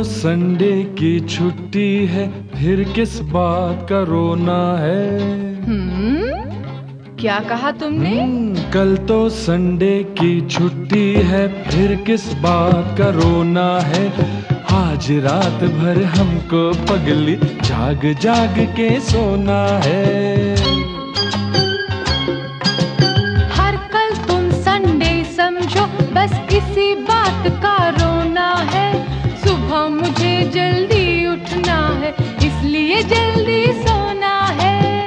Sunday की छुट्टी है, फिर किस बात का रोना है? क्या कहा तुमने? कल तो संडे की छुट्टी है, फिर किस बात का रोना है? आज रात भर हमको पगली जाग जाग के सोना है। हर कल तुम संडे समझो, बस किसी बात का रोना है। सुबह मुझे जल्दी उठना है, इसलिए जल्दी सोना है।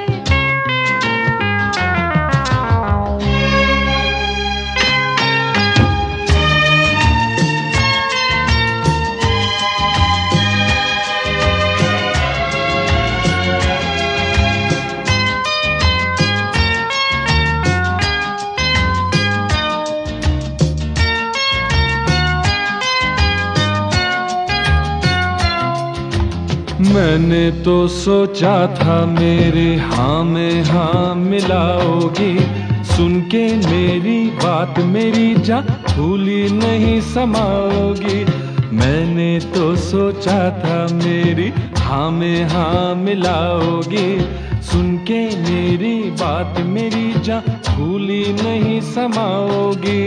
मैंने तो सोचा था मेरे हाँ में हाँ मिलाओगी, सुन के मेरी बात मेरी जान भूली नहीं समाओगी। मैंने तो सोचा था मेरी हाँ में हाँ मिलाओगी, सुन के मेरी बात मेरी जान भूली नहीं समाओगी।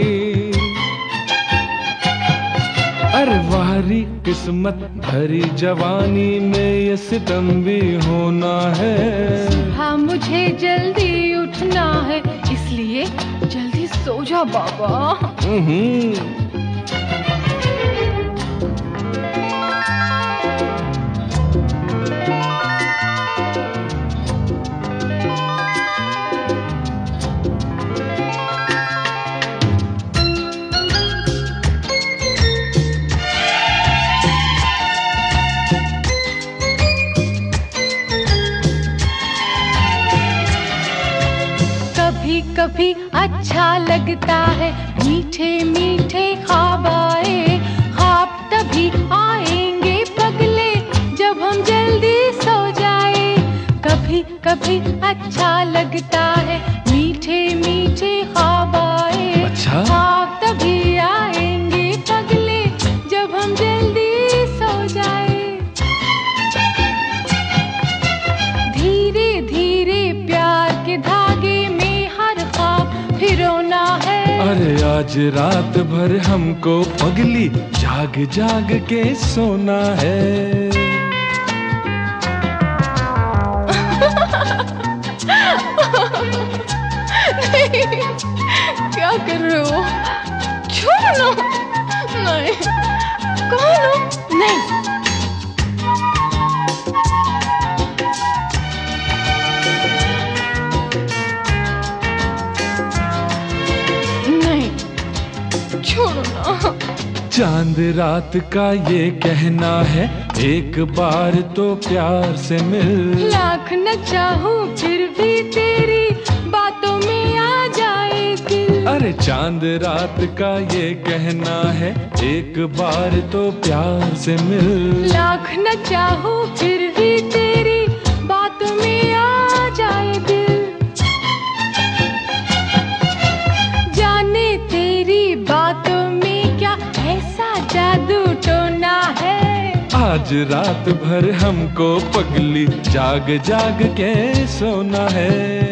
अरे वारी किस्मत भरी जवानी में ये सितम भी होना है। हाँ मुझे जल्दी उठना है, इसलिए जल्दी सो जा बाबा। कभी कभी अच्छा लगता है मीठे मीठे ख्वाब आए। ख्वाब तभी आएंगे पगले जब हम जल्दी सो जाए। कभी कभी अच्छा लगता है मीठे मीठे ख्वाब आए। अच्छा? ख्वाब तभी आएंगे पगले जब हम जल्दी सो जाए। धीरे धीरे प्यार के धागे रोना है। अरे आज रात भर हमको पगली जाग जाग के सोना है। नहीं, क्या कर रहे हो? छोड़ो नहीं, कौन नहीं। छोड़ो ना। चांद रात का ये कहना है, एक बार तो प्यार से मिल। लाख न चाहूं फिर भी तेरी बातों में आ जाए दिल। अरे चांद रात का ये कहना है, एक बार तो प्यार से मिल। लाख न चाहूं फिर भी तेरी बातों में आ जाए दिल। जाने तेरी बातों में क्या ऐसा जादू टोना है। आज रात भर हमको पगली जाग जाग के सोना है।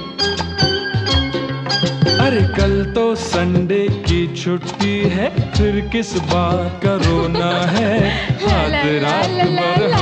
अरे कल तो संडे की छुट्टी है, फिर किस बात का रोना है? हाथ रात भर